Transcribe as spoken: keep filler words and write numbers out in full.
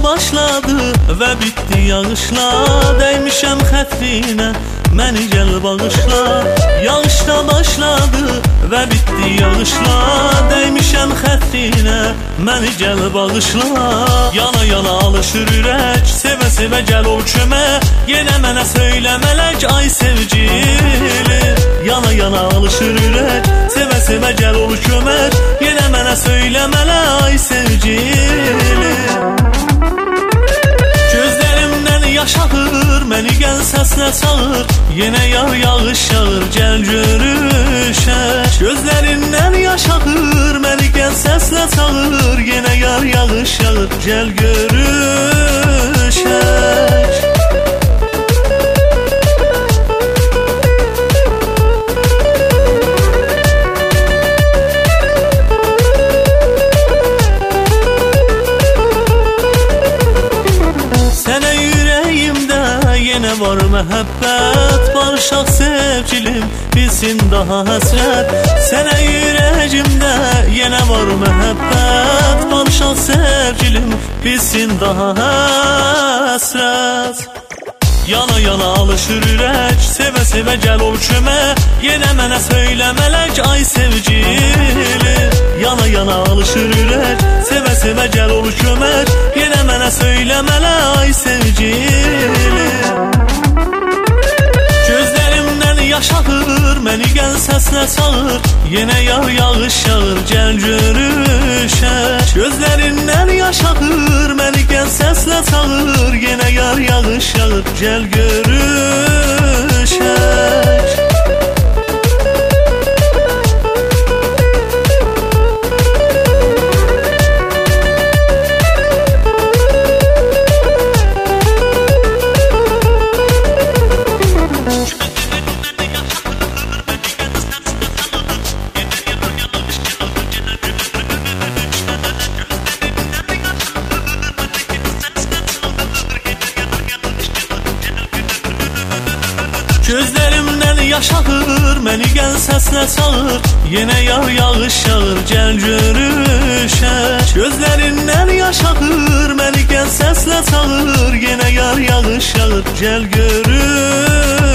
başladı və bitdi yağışla. Dəymişəm xətrinə, məni gəl bağışla. Yağışda başladı və bitdi yağışla. Dəymişəm xətrinə, məni gəl bağışla. Yana yana alışır ürək, sevə sevə gəl ol kömək. Yenə mənə söylə mələk, ay sevgili. Yana yana alışır ürək, sevə sevə gəl ol kömək. Yenə mənə söylə mələk, ay sevgili. Gözlərimdən yaş axır, məni gəl səslə çağır. Yenə yağ yağış yağır, gəl görüşək. Gözlərindən yaş axır, məni gəl səslə çağır. Yenə yağ yağış yağır, gəl görüşək. Sənə ürəyimdə yenə var məhəbbət. Barışaq sevgilim, bilsin daha həsrət. Sənə ürəyimdə yenə var məhəbbət. Barışaq sevgilim, bilsin daha həsrət. Yana yana alışır ürək, sevə sevə gəl ol kömək. Yenə mənə söylə mələk, ay sevgili. Yana yana alışır ürək, sevə sevə gəl ol kömək. Yenə mənə söylə mələk, ay sevgili. Gözlərimdən yaş axır, məni gəl səslə çağır. Yenə yağ yağış yağır, gəl görüşək. Gözlərindən yaş axır, məni gəl səslə çağır. Yenə yağ yağış yağır, gəl görüşək. Gözlərimdən yaş axır, məni gəl səslə çağır. Yenə yağ yağış yağır, gəl görüşək. Gözlərindən yaş axır, məni gəl səslə çağır. Yenə yağ yağış yağır, gəl görüşək.